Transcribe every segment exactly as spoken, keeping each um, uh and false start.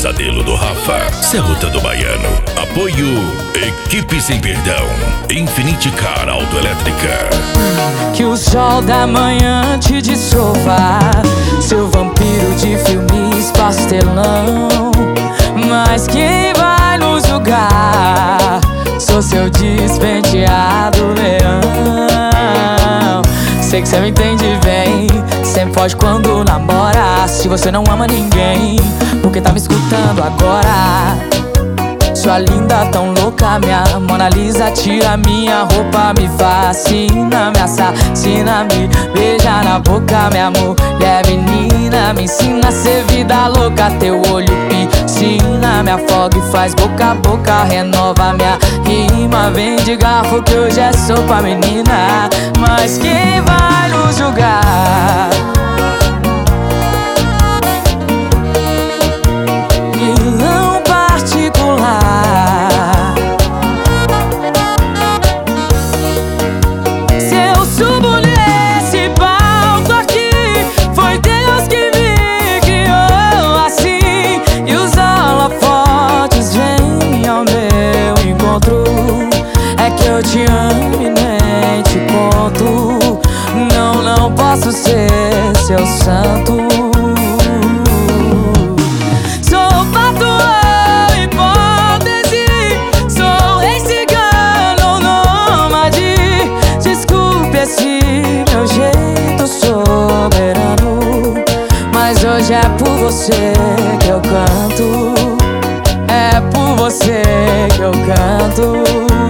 pesadelo do Rafa. Serruta do Baiano. Apoio Equipe Sem Perdão. Infinity Car Autoelétrica. Que o sol da manhã te dissolva, seu vampiro de filmes pastelão. Mas quem vai nos julgar? Sou seu despenteado leão. Sei que cê me entende bem, sempre foge quando namora. Se você não ama ninguém, por que tá me escutando agora? Sua linda tão louca, minha Mona Lisa, tira minha roupa, me fascina, me assassina, me beija na boca, minha mulher menina, me ensina a ser vida louca, teu olho piscina, me afoga e faz boca a boca, renova minha rima, vem de garfo que hoje é sopa, menina, mas quem vai nos julgar? Eu te amo e nem te conto. Não, não posso ser seu santo. Sou patrão, hipótese. Sou rei cigano, nômade. Desculpe esse meu jeito soberano, mas hoje é por você que eu canto. É por você que eu canto.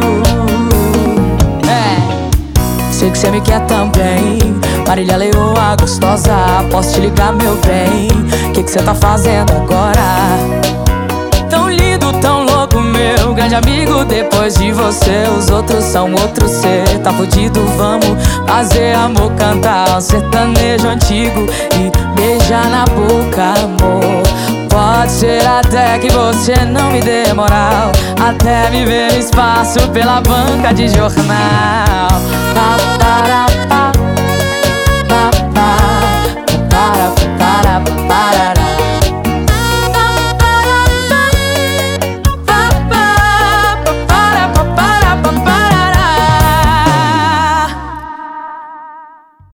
Sei que cê me quer também, Marília Leoa gostosa, posso te ligar, meu bem? Que que cê tá fazendo agora? Tão lindo, tão louco, meu grande amigo. Depois de você, os outros são outros. Cê tá fudido, vamos fazer amor, cantar um sertanejo antigo e beijar na boca, amor. Pode ser até que você não me dê moral, até me ver espaço pela banca de jornal. Para